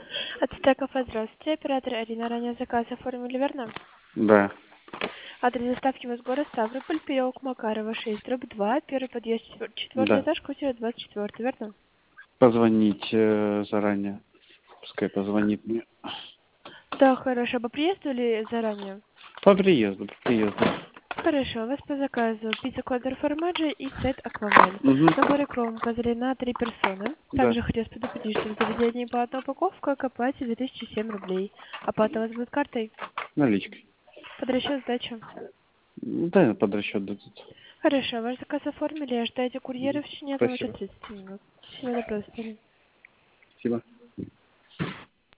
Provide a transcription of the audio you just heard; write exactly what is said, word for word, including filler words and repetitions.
От Стекофа, здравствуйте. Оператор Арина, ранее заказ оформили, верно? Да, Адрес доставки в город Ставрополь, переулок Макарова, шесть, дробь два, первый подъезд, четвер- четвертый да. этаж, квартира двадцать четыре, верно? Позвонить э, заранее. Пускай позвонит мне. Да, хорошо. По приезду или заранее? По приезду, по приезду. Хорошо, у вас по заказу пицца Кодер Формаджи и сет Аквамен. Угу. Набор икром козырей на три персоны. Да. Также хотелось предупредить, что в заведении по одной упаковке к оплате две тысячи семь рублей. Оплата у вас будет картой? Наличкой. Под расчет сдачи. Да, под расчет дадут. Хорошо, ваш заказ оформили, ожидайте курьера в течение одного Спасибо. тридцати минут. Всего доброго, до свидания. Спасибо.